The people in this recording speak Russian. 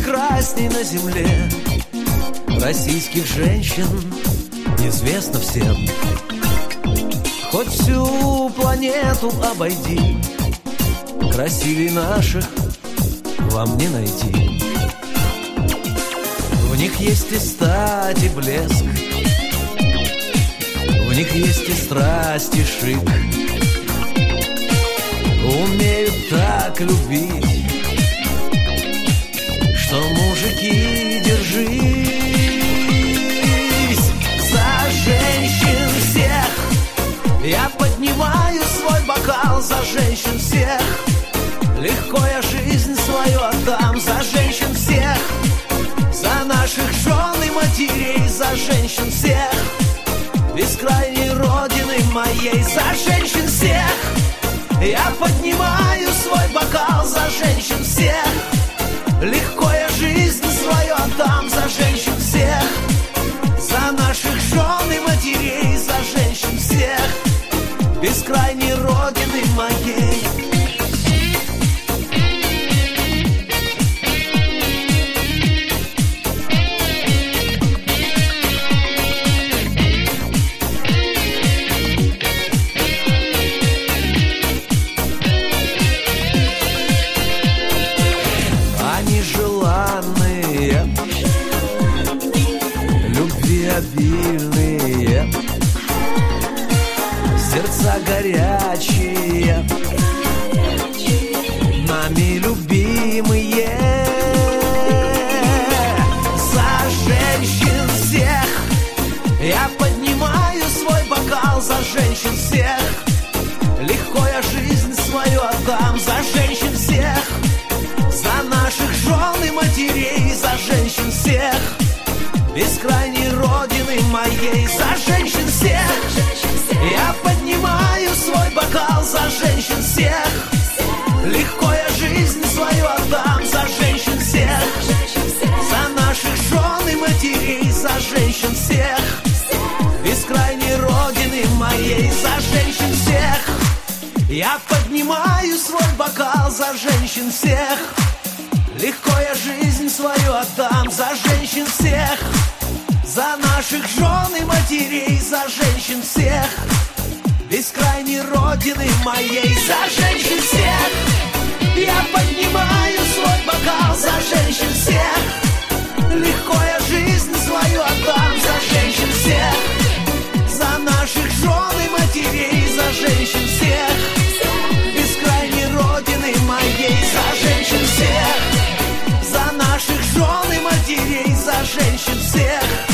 прекрасней на земле российских женщин известно всем. Хоть всю планету обойди, красивей наших вам не найти. В них есть и стать, и блеск, в них есть и страсть, и шик. Умеют так любить, что мужики, держись за женщин всех. Я поднимаю свой бокал за женщин всех. Легко я жизнь свою отдам за женщин всех, за наших жен и матерей, за женщин всех, бескрайней родины моей, за женщин всех. Я поднимаю свой бокал за женщин всех. Легко я жизнь свою отдам за женщин всех, за наших жен и матерей, за женщин всех, бескрайней родины моей. Обильные, сердца горячие, нами любимые. За женщин всех я поднимаю свой бокал, за женщин всех. Легко я жизнь свою отдам за женщин всех, за наших жен и матерей, за женщин всех, бескрайней родины моей, за женщин всех. Я поднимаю свой бокал за женщин всех. Легко я жизнь свою отдам за женщин всех, за наших жен и матерей, за женщин всех, бескрайней родины моей, за женщин всех. Я поднимаю свой бокал за женщин всех. Легко я жизнь свою отдам за женщин всех, за наших жен и матерей, за женщин всех, бескрайней родины моей, за женщин всех. Я поднимаю свой бокал за женщин всех. Легко я жизнь свою отдам за женщин всех, за наших жен и матерей, за женщин всех, бескрайней родины моей, за женщин всех, за наших жен и матерей, за женщин всех,